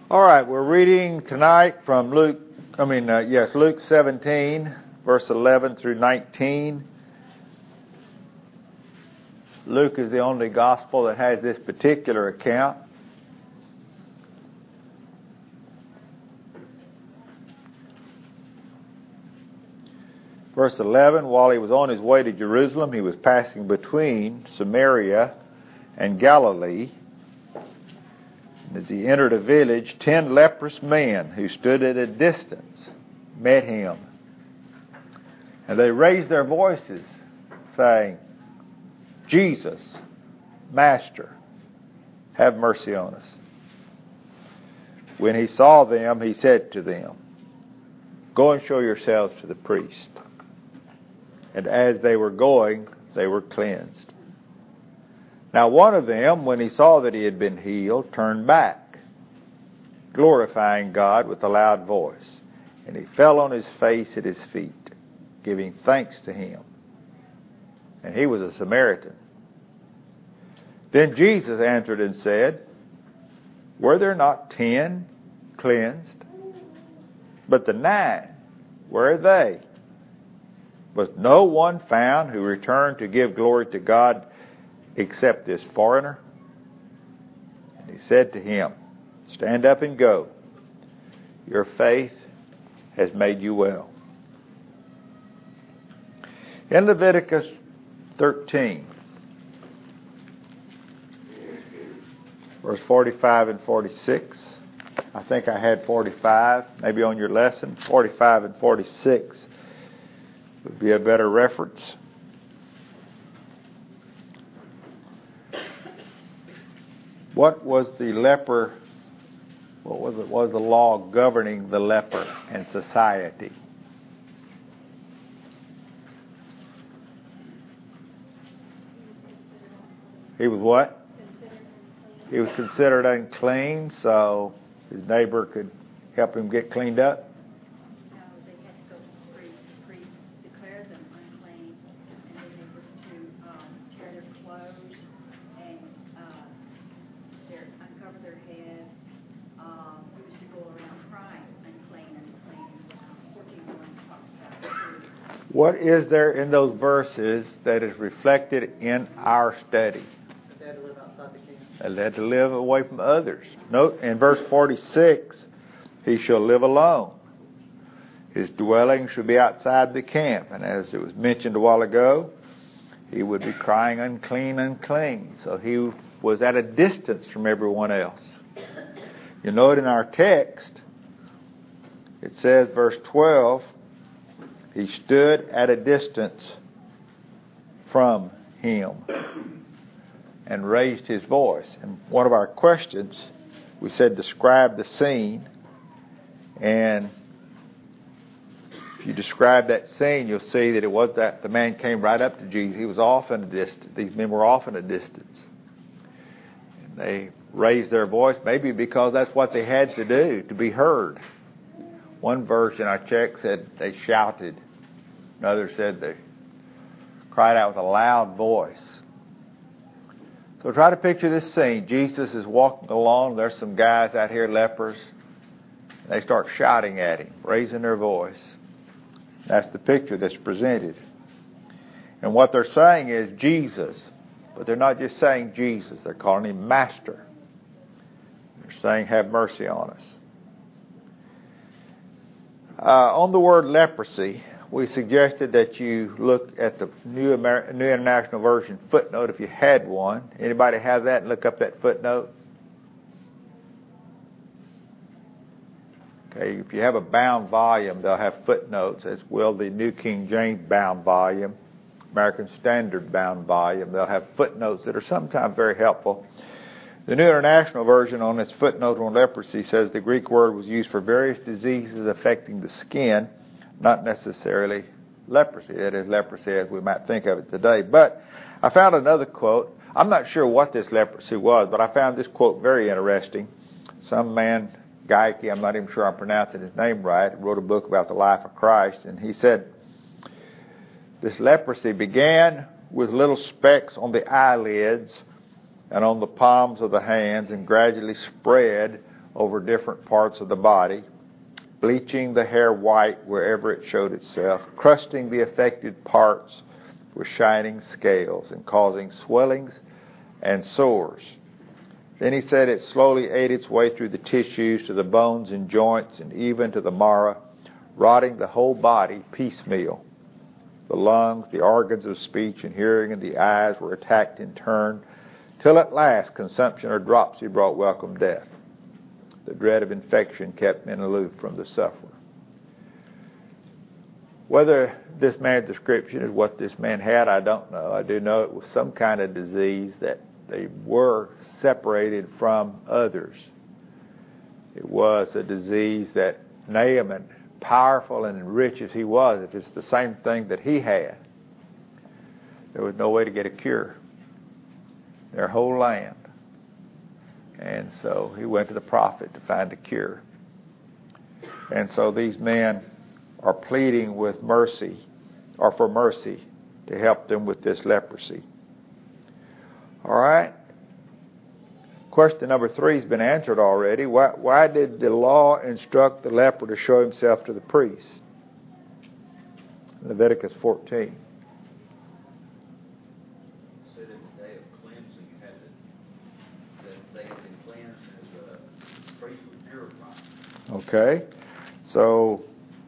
All right, we're reading tonight from Luke 17, verse 11 through 19. Luke is the only gospel that has this particular account. Verse 11, while he was on his way to Jerusalem, he was passing between Samaria and Galilee. As he entered a village, 10 leprous men who stood at a distance met him. And they raised their voices, saying, Jesus, Master, have mercy on us. When he saw them, he said to them, Go and show yourselves to the priest. And as they were going, they were cleansed. Now one of them, when he saw that he had been healed, turned back, glorifying God with a loud voice. And he fell on his face at his feet, giving thanks to him. And he was a Samaritan. Then Jesus answered and said, Were there not 10 cleansed? But the 9, where are they? Was no one found who returned to give glory to God except this foreigner? And he said to him, Stand up and go. Your faith has made you well. In Leviticus 13, verse 45 and 46, I think I had 45, maybe on your lesson. 45 and 46 would be a better reference. What was the leper? What was the law governing the leper and society? He was what? He was considered unclean, so his neighbor could help him get cleaned up. No, they had to go to the priest. The priest declared them unclean, and then they were to tear their clothes and uncover their head. He was to go around crying, unclean, unclean. 14:1 talks about it. What is there in those verses that is reflected in our study? They had to live outside the camp. They had to live away from others. Note in verse 46, he shall live alone. His dwelling should be outside the camp. And as it was mentioned a while ago, he would be crying, unclean, unclean. So he was at a distance from everyone else. You note in our text, it says, verse 12, he stood at a distance from him and raised his voice. And one of our questions, we said describe the scene. And if you describe that scene, you'll see that it was that the man came right up to Jesus. He was off in a distance. These men were off in a distance. And they raised their voice, maybe because that's what they had to do, to be heard. One version I checked said they shouted. Another said they cried out with a loud voice. So try to picture this scene. Jesus is walking along. There's some guys out here, lepers. They start shouting at him, raising their voice. That's the picture that's presented. And what they're saying is Jesus. But they're not just saying Jesus. They're calling him Master. They're saying, have mercy on us. On the word leprosy, we suggested that you look at the New International Version footnote if you had one. Anybody have that and look up that footnote? Okay, if you have a bound volume, they'll have footnotes, as will the New King James bound volume, American Standard bound volume. They'll have footnotes that are sometimes very helpful. The New International Version on its footnote on leprosy says the Greek word was used for various diseases affecting the skin, not necessarily leprosy. That is leprosy as we might think of it today. But I found another quote. I'm not sure what this leprosy was, but I found this quote very interesting. Some man, Geikie, I'm not even sure I'm pronouncing his name right, wrote a book about the life of Christ, and he said, this leprosy began with little specks on the eyelids and on the palms of the hands and gradually spread over different parts of the body, bleaching the hair white wherever it showed itself, crusting the affected parts with shining scales, and causing swellings and sores. Then he said it slowly ate its way through the tissues to the bones and joints and even to the marrow, rotting the whole body piecemeal. The lungs, the organs of speech and hearing, and the eyes were attacked in turn, till at last consumption or dropsy brought welcome death. The dread of infection kept men aloof from the sufferer. Whether this man's description is what this man had, I don't know. I do know it was some kind of disease that they were separated from others. It was a disease that Naaman, powerful and rich as he was, if it's the same thing that he had, there was no way to get a cure. Their whole land. And so he went to the prophet to find a cure. And so these men are pleading with mercy, or for mercy, to help them with this leprosy. All right. Question number 3 has been answered already. Why did the law instruct the leper to show himself to the priest? Leviticus 14. Okay, so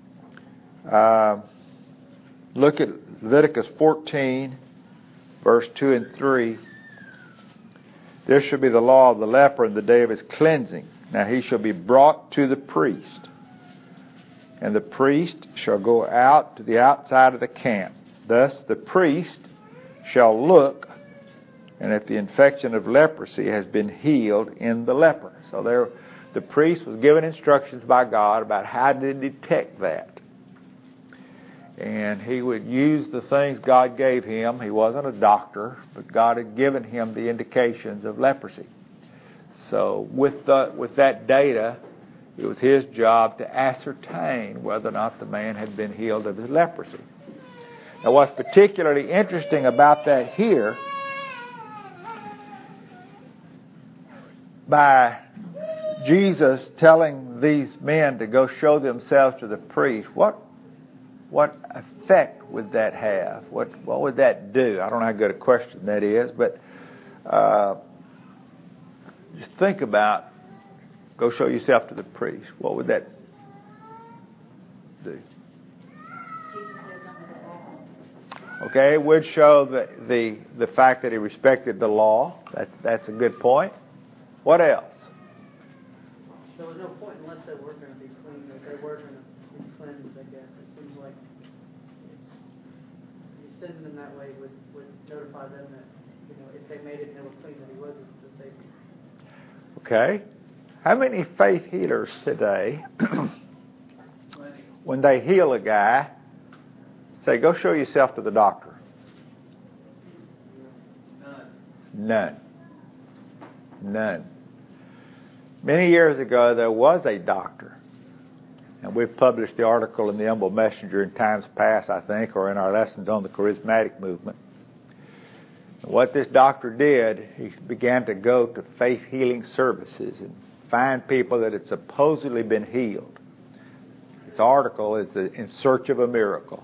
look at Leviticus 14, verse 2 and 3. This shall be the law of the leper in the day of his cleansing. Now he shall be brought to the priest, and the priest shall go out to the outside of the camp. Thus the priest shall look, and if the infection of leprosy has been healed in the leper. So the priest was given instructions by God about how to detect that. And he would use the things God gave him. He wasn't a doctor, but God had given him the indications of leprosy. So with that data, it was his job to ascertain whether or not the man had been healed of his leprosy. Now what's particularly interesting about that here, by Jesus telling these men to go show themselves to the priest, what effect would that have? What would that do? I don't know how good a question that is, but just think about, go show yourself to the priest. What would that do? Okay, it would show the fact that he respected the law. That's a good point. What else? There was no point unless they were going to be clean, that they were going to be cleansed, I guess. It seems like sending them that way would notify them that, if they made it and they were clean, that he wasn't the Savior. Okay. How many faith healers today, when they heal a guy, say, go show yourself to the doctor? None. Many years ago, there was a doctor, and we've published the article in the Humble Messenger in times past, I think, or in our lessons on the charismatic movement. And what this doctor did, he began to go to faith healing services and find people that had supposedly been healed. His article is In Search of a Miracle.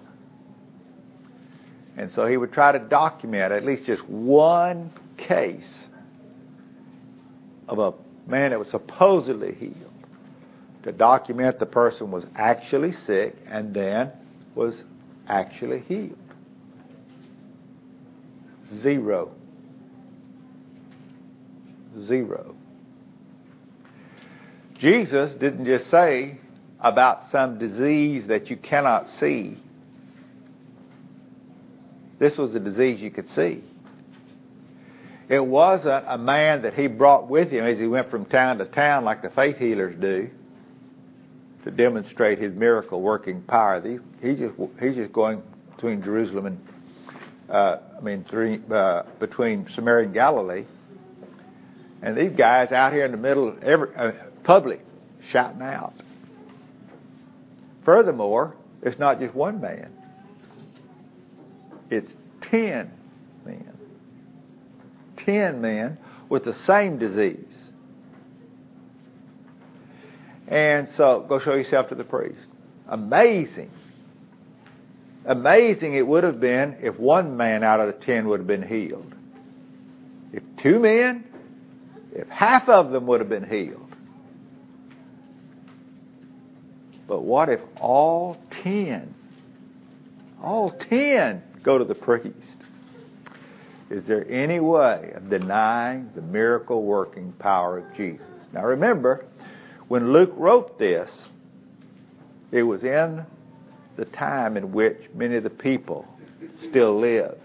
And so he would try to document at least just one case of a man that was supposedly healed, to document the person was actually sick and then was actually healed. Zero. Jesus didn't just say about some disease that you cannot see. This was a disease you could see. It wasn't a man that he brought with him as he went from town to town like the faith healers do to demonstrate his miracle working power. He's just going between Jerusalem and between Samaria and Galilee, and these guys out here in the middle of every public shouting out. Furthermore, it's not just one man; it's 10 men. 10 men with the same disease. And so, go show yourself to the priest. Amazing. Amazing it would have been if one man out of the 10 would have been healed. If 2 men, if half of them would have been healed. But what if all 10 go to the priest? Is there any way of denying the miracle working power of Jesus? Now remember, when Luke wrote this, it was in the time in which many of the people still lived.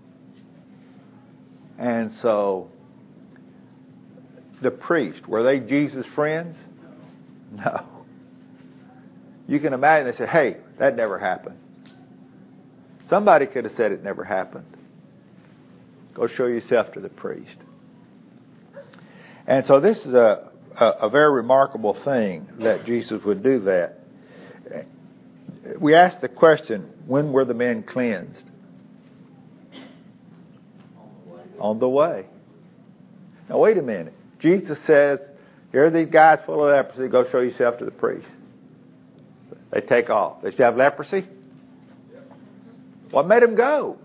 And so, the priest, were they Jesus' friends? No. You can imagine they said, hey, that never happened. Somebody could have said it never happened. Go show yourself to the priest. And so this is a very remarkable thing that Jesus would do that. We asked the question, when were the men cleansed? On the way. Now wait a minute. Jesus says, here are these guys full of leprosy, go show yourself to the priest. They take off. They still have leprosy? What made them go?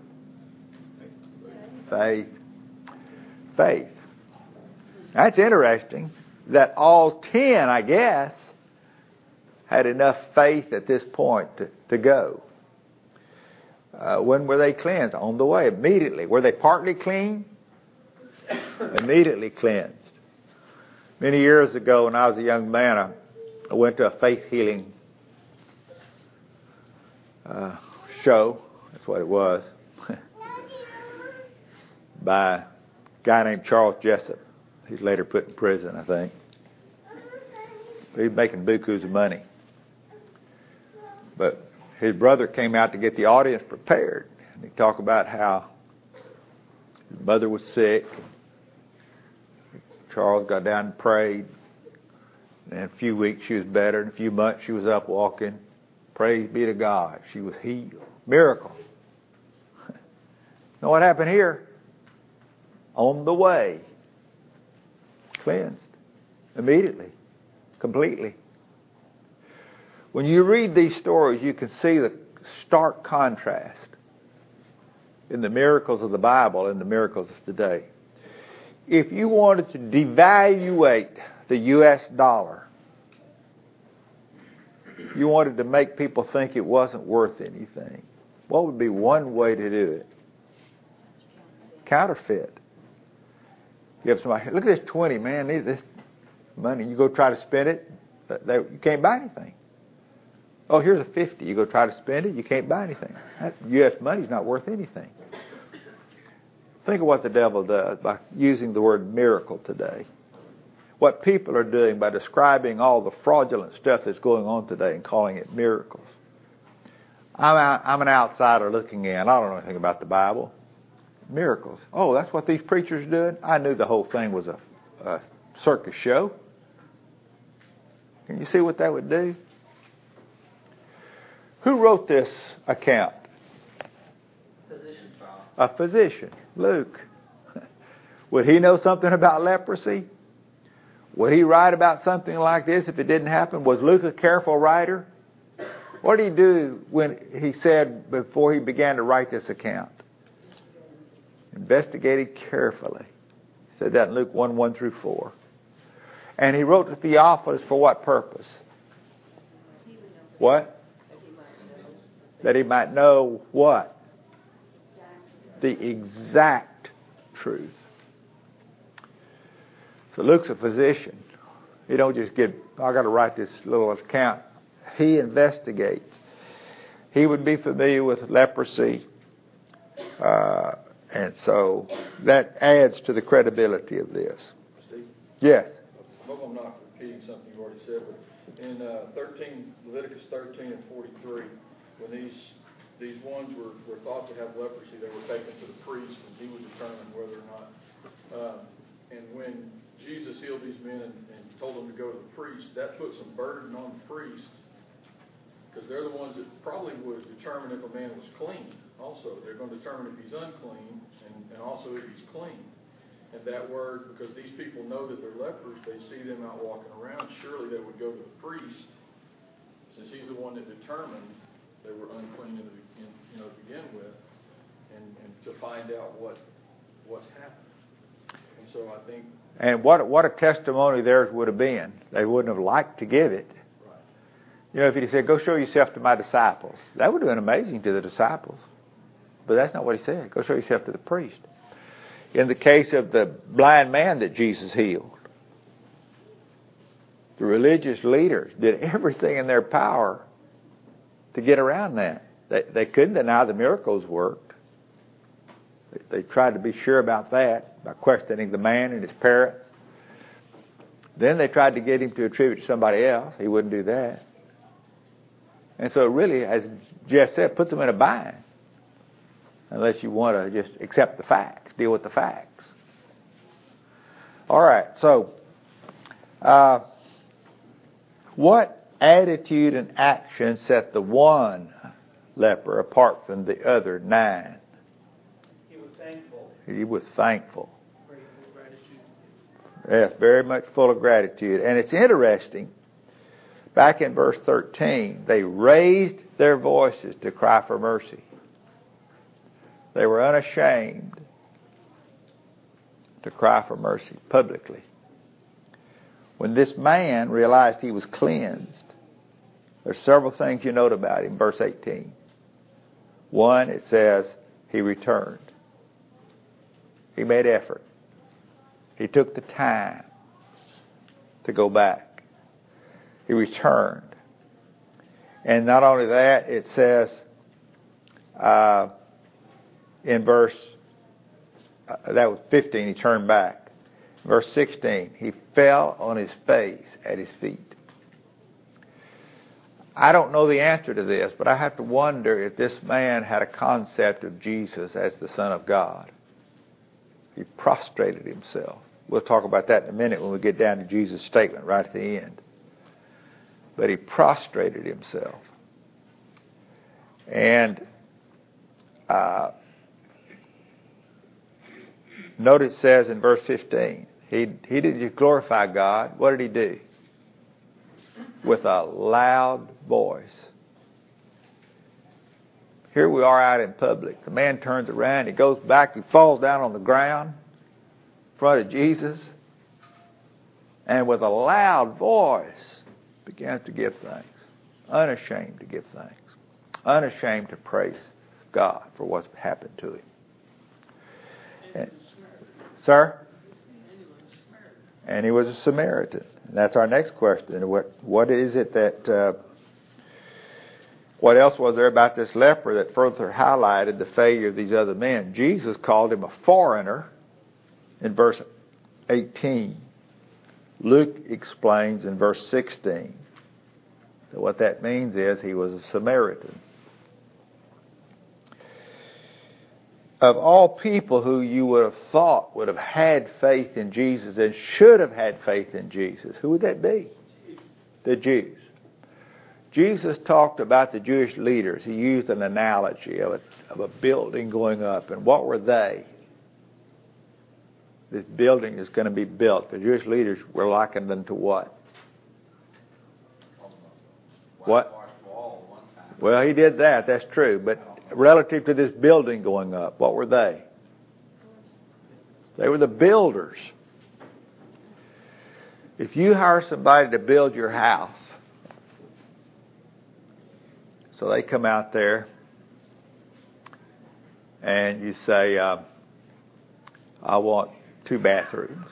Faith. Faith. That's interesting that all 10, I guess, had enough faith at this point to go. When were they cleansed? On the way, immediately. Were they partly clean? Immediately cleansed. Many years ago when I was a young man, I went to a faith healing show. That's what it was. By a guy named Charles Jessup. He's later put in prison, I think. But he's making bukus of money. But his brother came out to get the audience prepared. And he talked about how his mother was sick. Charles got down and prayed. And in a few weeks she was better. In a few months she was up walking. Praise be to God. She was healed. Miracle. Know what happened here? On the way. Cleansed. Immediately. Completely. When you read these stories, you can see the stark contrast in the miracles of the Bible and the miracles of today. If you wanted to devaluate the U.S. dollar, you wanted to make people think it wasn't worth anything, what would be one way to do it? Counterfeit. You have somebody, look at this 20, man, this money. You go try to spend it, you can't buy anything. Oh, here's a 50. You go try to spend it, you can't buy anything. That U.S. money's not worth anything. Think of what the devil does by using the word miracle today. What people are doing by describing all the fraudulent stuff that's going on today and calling it miracles. I'm an outsider looking in. I don't know anything about the Bible. Miracles. Oh, that's what these preachers did? I knew the whole thing was a circus show. Can you see what that would do? Who wrote this account? A physician, Luke. Would he know something about leprosy? Would he write about something like this if it didn't happen? Was Luke a careful writer? What did he do when he said before he began to write this account? Investigated carefully. He said that in Luke 1:1-4. And he wrote to Theophilus for what purpose? What? That he might know what? The exact truth. So Luke's a physician. He don't just I got to write this little account. He investigates. He would be familiar with leprosy. And so that adds to the credibility of this. Steve? Yes. I hope I'm not repeating something you already said, but in Leviticus 13 and 43, when these ones were thought to have leprosy, they were taken to the priest, and he would determine whether or not. And when Jesus healed these men and told them to go to the priest, that put some burden on the priest, because they're the ones that probably would determine if a man was clean. Also, they're going to determine if he's unclean and also if he's clean. And that word, because these people know that they're lepers, they see them out walking around, surely they would go to the priest, since he's the one that determined they were unclean to begin with, and to find out what's happened. And so I think... And what a testimony theirs would have been. They wouldn't have liked to give it. Right. You know, if he said, go show yourself to my disciples, that would have been amazing to the disciples. But that's not what he said. Go show yourself to the priest. In the case of the blind man that Jesus healed, the religious leaders did everything in their power to get around that. They couldn't deny the miracles worked. They tried to be sure about that by questioning the man and his parents. Then they tried to get him to attribute to somebody else. He wouldn't do that. And so really, as Jeff said, puts them in a bind. Unless you want to just accept the facts, deal with the facts. All right, so what attitude and action set the one leper apart from the other 9? He was thankful. He was thankful. Grateful, gratitude. Yes, very much full of gratitude. And it's interesting, back in verse 13, they raised their voices to cry for mercy. They were unashamed to cry for mercy publicly. When this man realized he was cleansed, there's several things you note about him. Verse 18. One, it says he returned. He made effort. He took the time to go back. He returned. And not only that, it says in verse, that was 15, he turned back. Verse 16, he fell on his face at his feet. I don't know the answer to this, but I have to wonder if this man had a concept of Jesus as the Son of God. He prostrated himself. We'll talk about that in a minute when we get down to Jesus' statement right at the end. But he prostrated himself. And notice it says in verse 15, he didn't just glorify God. What did he do? With a loud voice. Here we are out in public. The man turns around, he goes back, he falls down on the ground in front of Jesus, and with a loud voice begins to give thanks. Unashamed to give thanks. Unashamed to praise God for what's happened to him. Sir? And he was a Samaritan. And that's our next question. What is it that... what else was there about this leper that further highlighted the failure of these other men? Jesus called him a foreigner in verse 18. Luke explains in verse 16 that what that means is he was a Samaritan. Of all people who you would have thought would have had faith in Jesus and should have had faith in Jesus, who would that be? The Jews. Jesus talked about the Jewish leaders. He used an analogy of a building going up. And what were they? This building is going to be built. The Jewish leaders were likened unto what? What? Well, he did that. That's true. But relative to this building going up, what were they? They were the builders. If you hire somebody to build your house, so they come out there and you say, I want 2 bathrooms.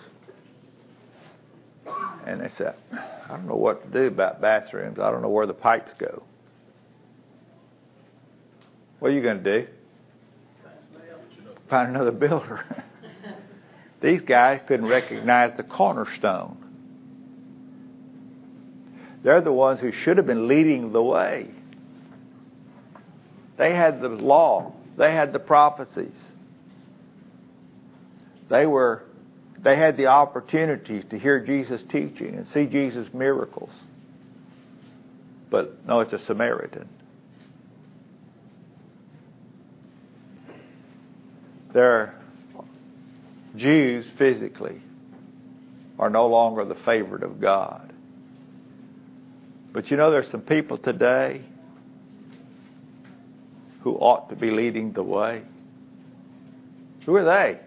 And they say, I don't know what to do about bathrooms. I don't know where the pipes go. What are you going to do? Find another builder. These guys couldn't recognize the cornerstone. They're the ones who should have been leading the way. They had the law. They had the prophecies. They had the opportunities to hear Jesus teaching and see Jesus' miracles. But no, it's a Samaritan. They're Jews physically are no longer the favorite of God. But you know, there's some people today who ought to be leading the way. Who are they?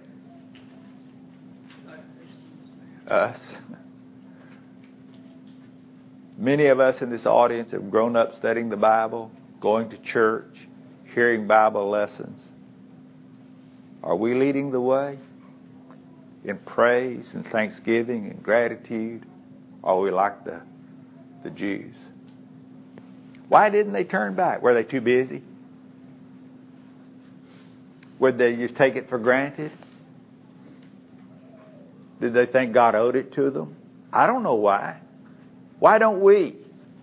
Us. Many of us in this audience have grown up studying the Bible, going to church, hearing Bible lessons. Are we leading the way in praise and thanksgiving and gratitude? Or are we like the Jews? Why didn't they turn back? Were they too busy? Would they just take it for granted? Did they think God owed it to them? I don't know why. Why don't we?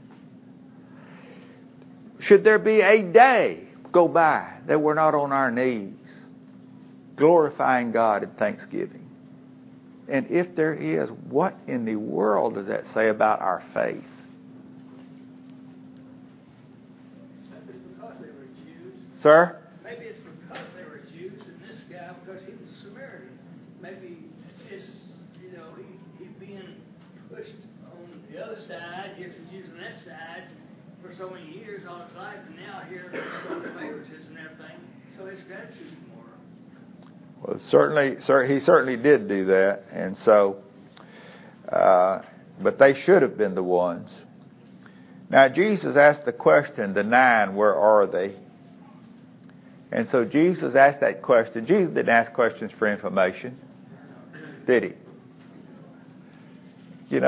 Should there be a day go by that we're not on our knees glorifying God in thanksgiving? And if there is, what in the world does that say about our faith? Maybe it's because they were Jews. Sir? Maybe it's because they were Jews and this guy, because he was a Samaritan. Maybe it's, he being pushed on the other side, here from Jews on that side, for so many years all his life, and now here some favoritism and everything. So his gratitude more. Well, he certainly did do that, and so, but they should have been the ones. Now, Jesus asked the question, the 9, where are they? And so Jesus asked that question. Jesus didn't ask questions for information, did he? In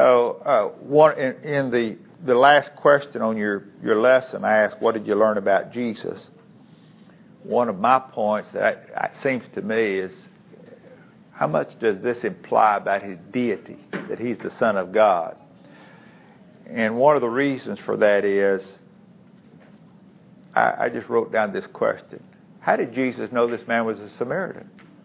the last question on your lesson, I asked, what did you learn about Jesus? One of my points that seems to me is, how much does this imply about his deity, that he's the Son of God? And one of the reasons for that is, I just wrote down this question. How did Jesus know this man was a Samaritan?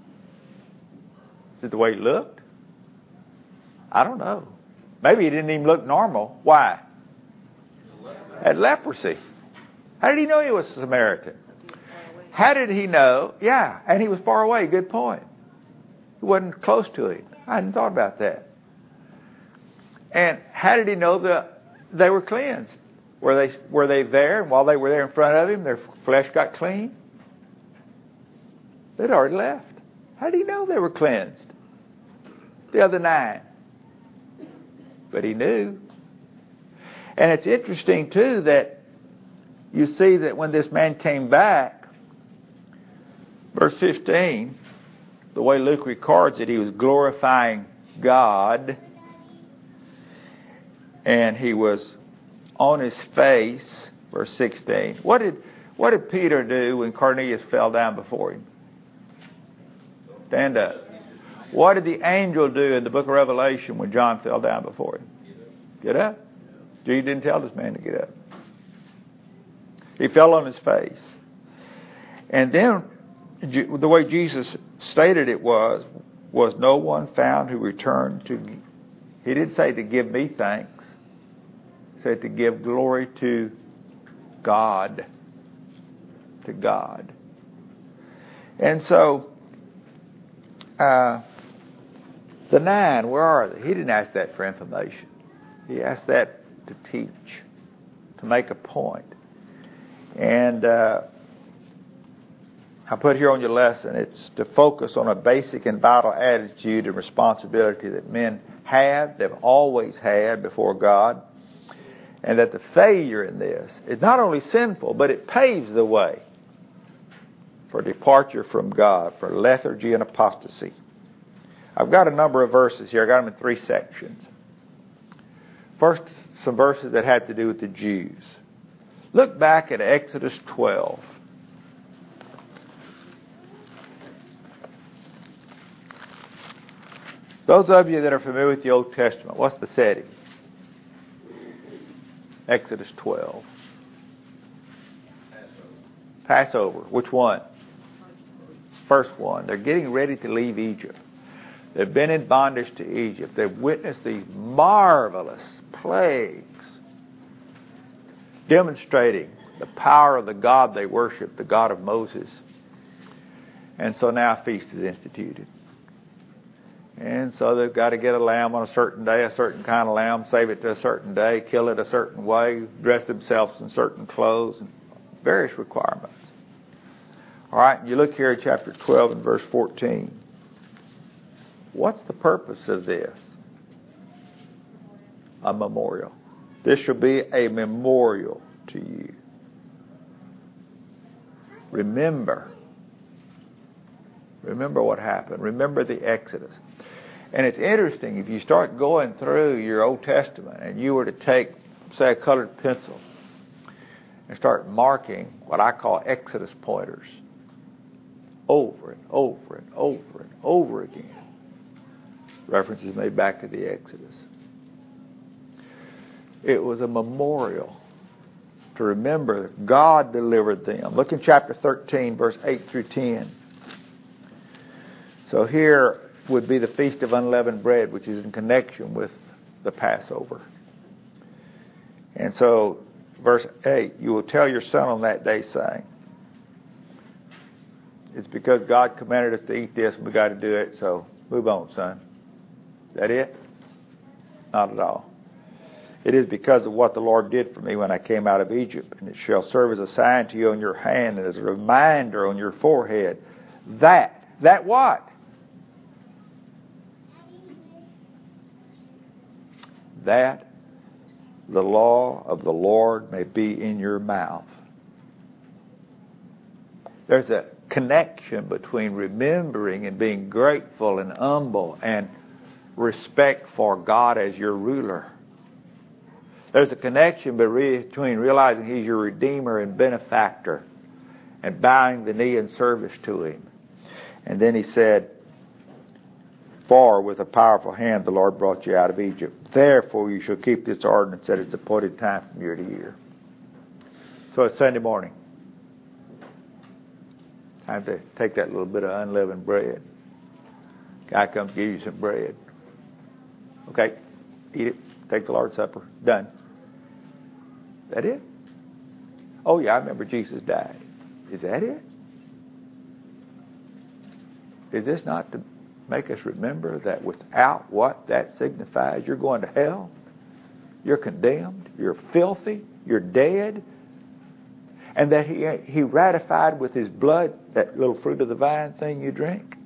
Is it the way he looked? I don't know. Maybe he didn't even look normal. Why? Had leprosy. How did he know he was a Samaritan? How did he know? Yeah, and he was far away. Good point. He wasn't close to him. I hadn't thought about that. And how did he know that they were cleansed? Were they there? And while they were there in front of him, their flesh got clean? They'd already left. How did he know they were cleansed? The other 9. But he knew. And it's interesting, too, that you see that when this man came back, verse 15, the way Luke records it, he was glorifying God. And he was on his face, verse 16. What did Peter do when Cornelius fell down before him? Stand up. What did the angel do in the book of Revelation when John fell down before him? Get up. Jesus didn't tell this man to get up. He fell on his face. And then the way Jesus stated it was no one found who returned to... He didn't say to give me thanks. He said to give glory to God. To God. And so, the 9, where are they? He didn't ask that for information. He asked that to teach, to make a point. And I put here on your lesson, it's to focus on a basic and vital attitude and responsibility that men have, they've always had before God, and that the failure in this is not only sinful, but it paves the way for departure from God, for lethargy and apostasy. I've got a number of verses here. I got them in 3 sections. First, some verses that had to do with the Jews. Look back at Exodus 12. Those of you that are familiar with the Old Testament, what's the setting? Exodus 12. Passover. Which one? First one. They're getting ready to leave Egypt. They've been in bondage to Egypt. They've witnessed these marvelous plagues demonstrating the power of the God they worship, the God of Moses. And so now a feast is instituted. And so they've got to get a lamb on a certain day, a certain kind of lamb, save it to a certain day, kill it a certain way, dress themselves in certain clothes, and various requirements. All right, and you look here at chapter 12 and verse 14. What's the purpose of this? A memorial. This shall be a memorial to you. Remember what happened. Remember the Exodus. And it's interesting, if you start going through your Old Testament and you were to take, say, a colored pencil and start marking what I call Exodus pointers over and over and over and over again. References made back to the Exodus. It was a memorial to remember that God delivered them. Look in chapter 13, verse 8 through 10. So here would be the Feast of Unleavened Bread, which is in connection with the Passover. And so, verse 8, you will tell your son on that day, saying, it's because God commanded us to eat this and we got to do it, so move on, son. Is that it? Not at all. It is because of what the Lord did for me when I came out of Egypt, and it shall serve as a sign to you on your hand and as a reminder on your forehead. That what? That the law of the Lord may be in your mouth. There's a connection between remembering and being grateful and humble and respect for God as your ruler. There's a connection between realizing He's your Redeemer and benefactor and bowing the knee in service to Him. And then He said, for with a powerful hand the Lord brought you out of Egypt. Therefore you shall keep this ordinance at its appointed time from year to year. So it's Sunday morning. Time to take that little bit of unleavened bread. Guy comes to give you some bread. Okay, eat it. Take the Lord's Supper. Done. That it? Oh yeah, I remember Jesus died. Is that it? Is this not to make us remember that without what that signifies, you're going to hell, you're condemned, you're filthy, you're dead, and that He ratified with His blood that little fruit of the vine thing you drink?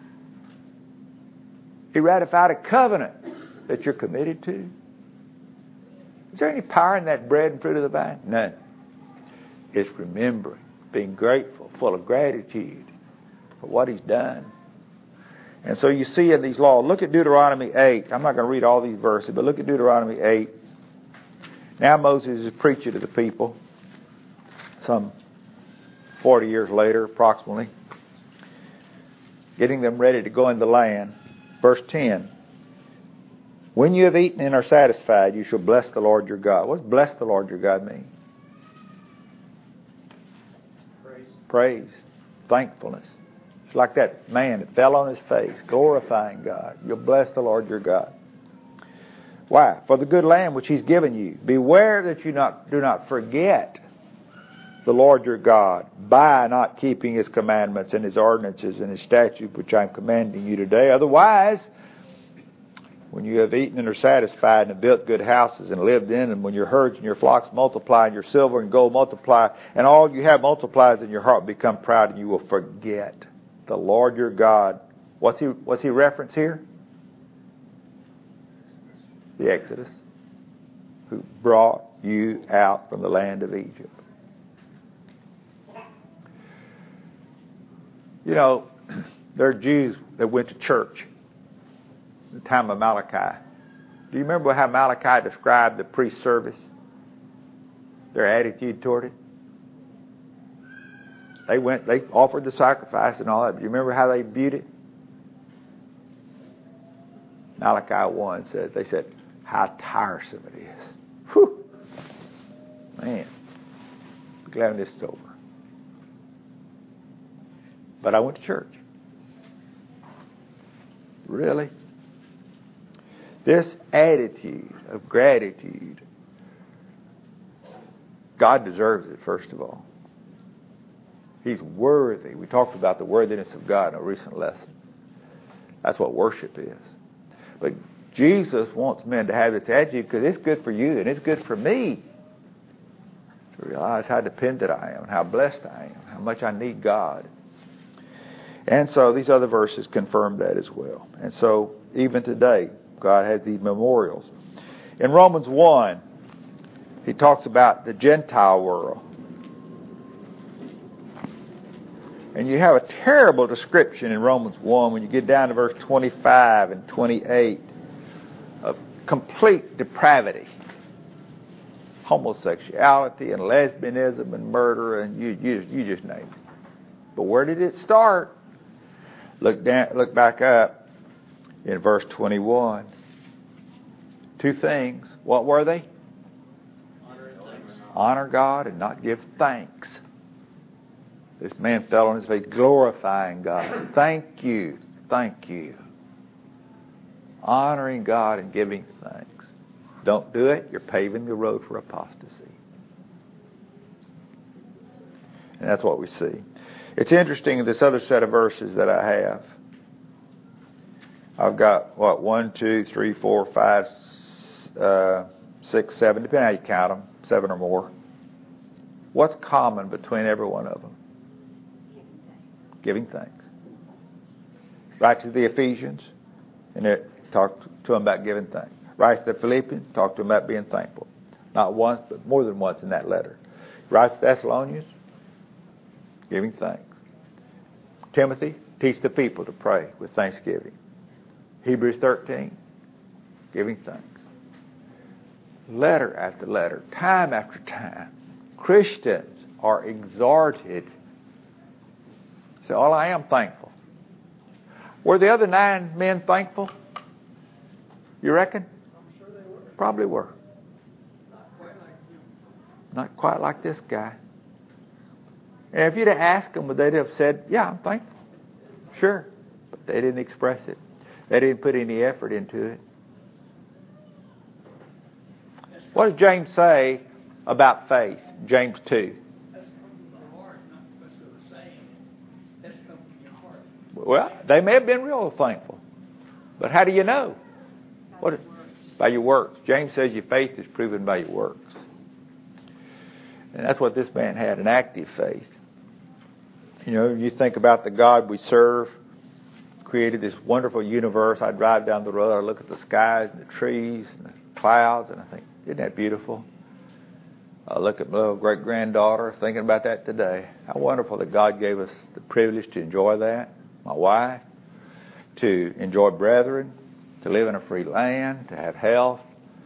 He ratified a covenant that you're committed to. Is there any power in that bread and fruit of the vine? None. It's remembering, being grateful, full of gratitude for what He's done. And so you see in these laws, look at Deuteronomy 8. I'm not going to read all these verses, but look at Deuteronomy 8. Now Moses is preaching to the people, some 40 years later approximately, getting them ready to go in the land. Verse 10. When you have eaten and are satisfied, you shall bless the Lord your God. What does bless the Lord your God mean? Praise. Thankfulness. It's like that man that fell on his face, glorifying God. You'll bless the Lord your God. Why? For the good land which He's given you. Beware that you do not forget the Lord your God by not keeping His commandments and His ordinances and His statutes which I'm commanding you today. Otherwise, when you have eaten and are satisfied and have built good houses and lived in them, when your herds and your flocks multiply and your silver and gold multiply and all you have multiplies and your heart become proud and you will forget the Lord your God. What's he reference here? The Exodus, who brought you out from the land of Egypt. You know, there are Jews that went to church in the time of Malachi. Do you remember how Malachi described the priest service? Their attitude toward it? They offered the sacrifice and all that. Do you remember how they viewed it? Malachi 1 said, they said, how tiresome it is. Whew. Man, I'm glad when this is over. But I went to church. Really? This attitude of gratitude, God deserves it, first of all. He's worthy. We talked about the worthiness of God in a recent lesson. That's what worship is. But Jesus wants men to have this attitude because it's good for you and it's good for me to realize how dependent I am, how blessed I am, how much I need God. And so these other verses confirm that as well. And so even today, God has these memorials. In Romans 1, he talks about the Gentile world. And you have a terrible description in Romans 1 when you get down to verse 25 and 28 of complete depravity. Homosexuality and lesbianism and murder and you just name it. But where did it start? Look back up in verse 21. Two things. What were they? Honor God and not give thanks. This man fell on his face glorifying God. Thank you. Thank you. Honoring God and giving thanks. Don't do it, you're paving the road for apostasy. And that's what we see. It's interesting, this other set of verses that I have. I've got, 1, 2, 3, 4, 5, 6, 7, depending on how you count them, 7 or more. What's common between every one of them? Giving thanks. Right to the Ephesians, and it talked to them about giving thanks. Right to the Philippians, talked to them about being thankful. Not once, but more than once in that letter. Right to Thessalonians, giving thanks. Timothy, teach the people to pray with thanksgiving. Hebrews 13, giving thanks. Letter after letter, time after time, Christians are exhorted. So, I am thankful. Were the other 9 men thankful? You reckon? I'm sure they were. Probably were. Not quite like you. Not quite like this guy. And if you'd have asked them, would they have said, yeah, I'm thankful? Sure. But they didn't express it. They didn't put any effort into it. What does James say about faith? James 2. That's come from the heart, not because of the saying. That's come from your heart. Well, they may have been real thankful. But how do you know? By your works. James says your faith is proven by your works. And that's what this man had, an active faith. You know, you think about the God we serve, created this wonderful universe. I drive down the road, I look at the skies and the trees and the clouds, and I think, isn't that beautiful? I look at my little great-granddaughter, thinking about that today. How wonderful that God gave us the privilege to enjoy that. My wife, to enjoy brethren, to live in a free land, to have health.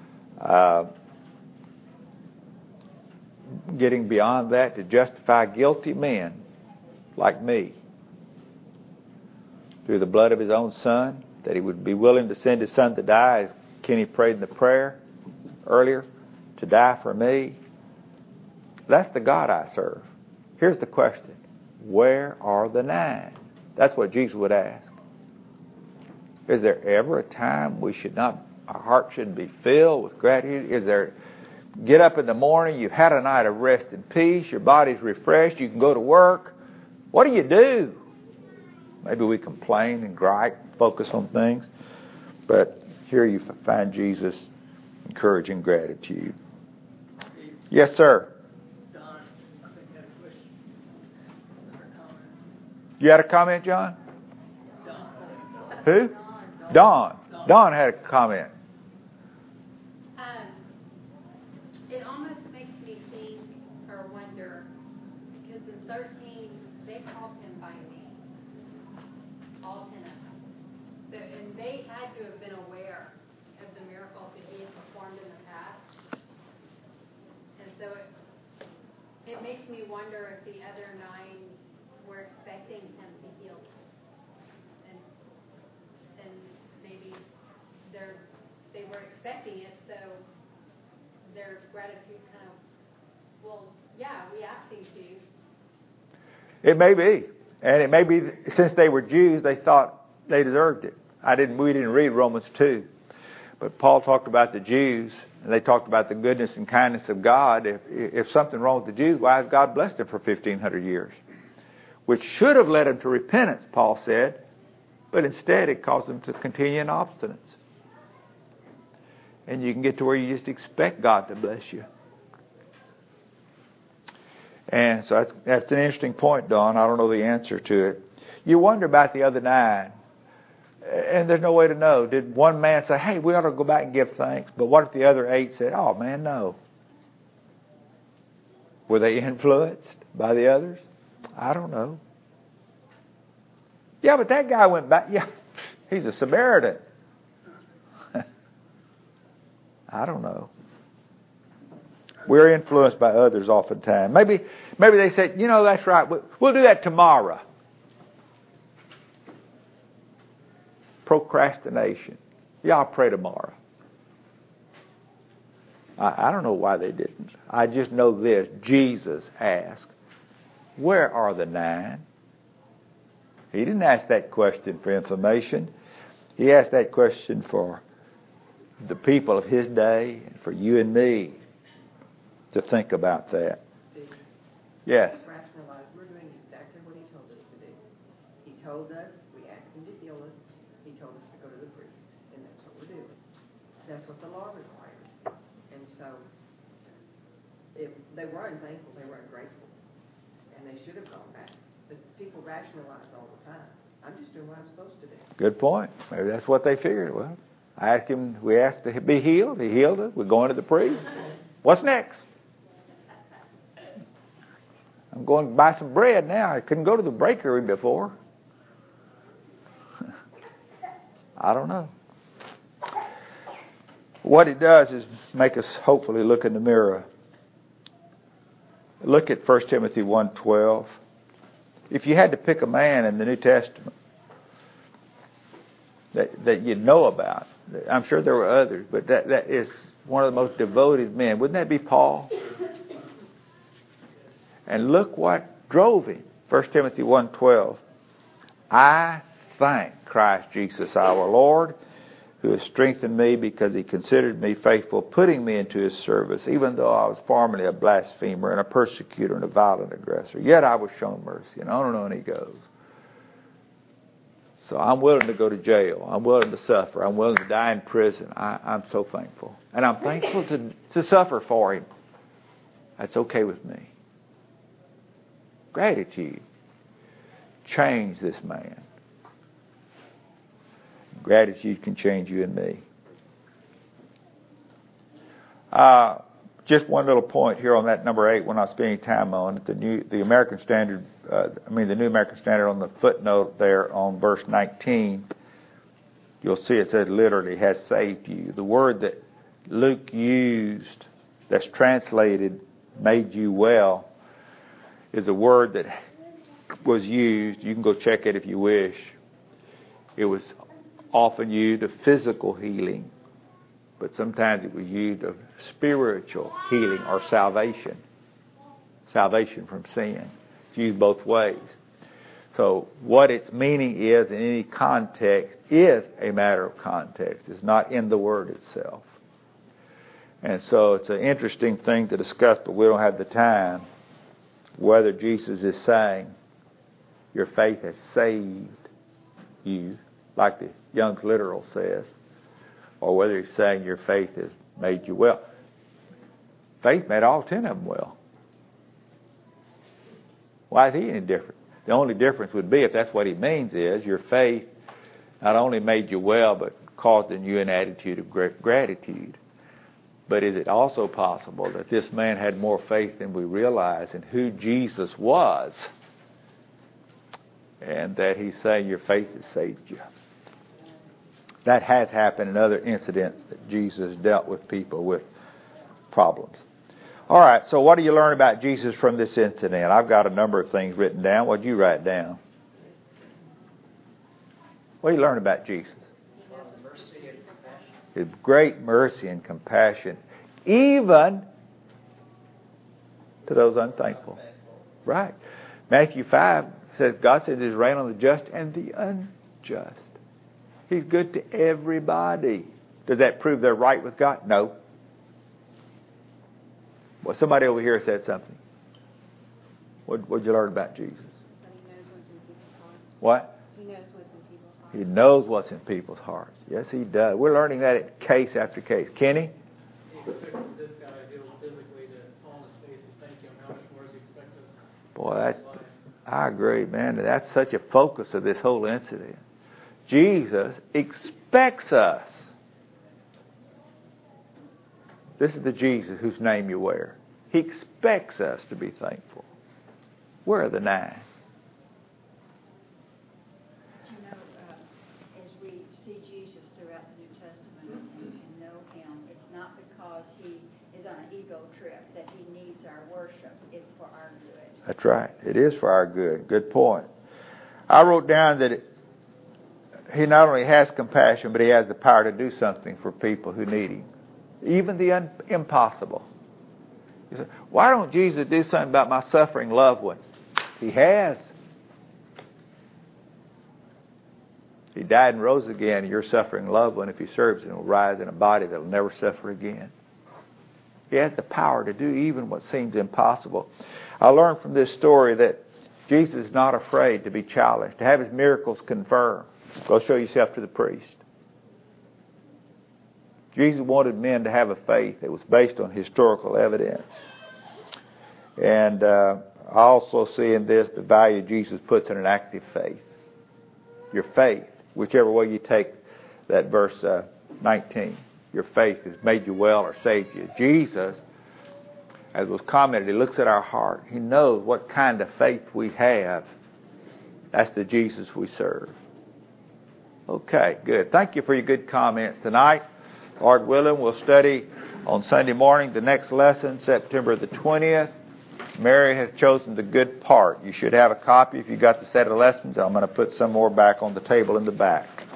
Getting beyond that, to justify guilty men like me through the blood of his own son, that he would be willing to send his son to die, as Kenny prayed in the prayer earlier, to die for me. That's the God I serve. Here's the question. Where are the 9? That's what Jesus would ask. Is there ever a time our heart shouldn't be filled with gratitude? Is there, get up in the morning, you've had a night of rest and peace, your body's refreshed, you can go to work. What do? Maybe we complain and gripe, focus on things. But here you find Jesus encouraging gratitude. Yes, sir. Don, I think I had a question. Or a comment. You had a comment, John? Don. Who? Don. Don had a comment. It almost makes me think or wonder, because in 13, they called him by name, all 10 of them. So, and they had to have been aware of the miracles that he had performed in the past. And so it makes me wonder if the other 9 were expecting him to heal them. And maybe they were expecting it, so their gratitude kind of, well, yeah, we asked him to. It may be. And it may be, since they were Jews, they thought they deserved it. We didn't read Romans 2. But Paul talked about the Jews, and they talked about the goodness and kindness of God. If something wrong with the Jews, why has God blessed them for 1,500 years? Which should have led them to repentance, Paul said. But instead, it caused them to continue in obstinance. And you can get to where you just expect God to bless you. And so that's an interesting point, Don. I don't know the answer to it. You wonder about the other 9. And there's no way to know. Did one man say, hey, we ought to go back and give thanks? But what if the other 8 said, oh, man, no? Were they influenced by the others? I don't know. Yeah, but that guy went back. Yeah, he's a Samaritan. I don't know. We're influenced by others oftentimes. Maybe they said, that's right. We'll do that tomorrow. Procrastination. Yeah, I'll pray tomorrow. I don't know why they didn't. I just know this. Jesus asked, where are the 9? He didn't ask that question for information. He asked that question for the people of his day and for you and me to think about that. Yes. Rationalize. We're doing exactly what he told us to do. He told us, we asked him to heal us. He told us to go to the priest. And that's what we're doing. That's what the law required. And so, if they were unthankful, they were ungrateful. And they should have gone back. But people rationalize all the time. I'm just doing what I'm supposed to do. Good point. Maybe that's what they figured. Well, we asked to be healed. He healed us. We're going to the priest. What's next? I'm going to buy some bread now. I couldn't go to the bakery before. I don't know. What it does is make us hopefully look in the mirror. Look at 1 Timothy 1:12. If you had to pick a man in the New Testament that you know about, I'm sure there were others, but that is one of the most devoted men. Wouldn't that be Paul? And look what drove him. 1 Timothy 1:12. I thank Christ Jesus our Lord, who has strengthened me because he considered me faithful, putting me into his service, even though I was formerly a blasphemer and a persecutor and a violent aggressor. Yet I was shown mercy. And on and on he goes. So I'm willing to go to jail. I'm willing to suffer. I'm willing to die in prison. I'm so thankful. And I'm thankful to suffer for him. That's okay with me. Gratitude changed this man. Gratitude can change you and me. Just one little point here on that number 8. We're not spending time on it. The New American Standard on the footnote there on verse 19. You'll see it says literally has saved you. The word that Luke used, that's translated made you well, is a word that was used. You can go check it if you wish. It was often used of physical healing, but sometimes it was used of spiritual healing or salvation from sin. It's used both ways. So what its meaning is in any context is a matter of context. It's not in the word itself. And so it's an interesting thing to discuss, but we don't have the time, whether Jesus is saying your faith has saved you, like the Young's Literal says, or whether he's saying your faith has made you well. Faith made all 10 of them well. Why is he any different? The only difference would be, if that's what he means, is your faith not only made you well, but caused in you an attitude of gratitude. But is it also possible that this man had more faith than we realize in who Jesus was, and that he's saying your faith has saved you? That has happened in other incidents that Jesus dealt with people with problems. All right, so what do you learn about Jesus from this incident? I've got a number of things written down. What did you write down? What do you learn about Jesus? His great mercy and compassion, even to those unthankful. Right. Matthew 5 says, God says His rain on the just and the unjust. He's good to everybody. Does that prove they're right with God? No. Well, somebody over here said something. What did you learn about Jesus? But He knows what's in people's hearts. What? He knows what's in people's He knows what's in people's hearts. Yes, He does. We're learning that in case after case. Kenny? He expected this guy healed physically to fall on his face and thank Him. How much more does He expect us? Boy, I agree, man. That's such a focus of this whole incident. Jesus expects us. This is the Jesus whose name you wear. He expects us to be thankful. Where are the 9? As we see Jesus throughout the New Testament and know Him, it's not because He is on an ego trip that He needs our worship. It's for our good. That's right. It is for our good. Good point. I wrote down that He not only has compassion, but He has the power to do something for people who need Him. Even the impossible. You say, why don't Jesus do something about my suffering loved one? He has. He died and rose again. Your suffering loved one, if He serves Him, will rise in a body that will never suffer again. He has the power to do even what seems impossible. I learned from this story that Jesus is not afraid to be challenged, to have His miracles confirmed. Go show yourself to the priest. Jesus wanted men to have a faith that was based on historical evidence. And I also see in this the value Jesus puts in an active faith. Your faith, whichever way you take that verse 19, your faith has made you well or saved you. Jesus, as was commented, He looks at our heart. He knows what kind of faith we have. That's the Jesus we serve. Okay, good. Thank you for your good comments tonight. Lord willing, we'll study on Sunday morning the next lesson, September the 20th. Mary has chosen the good part. You should have a copy if you got the set of lessons. I'm going to put some more back on the table in the back.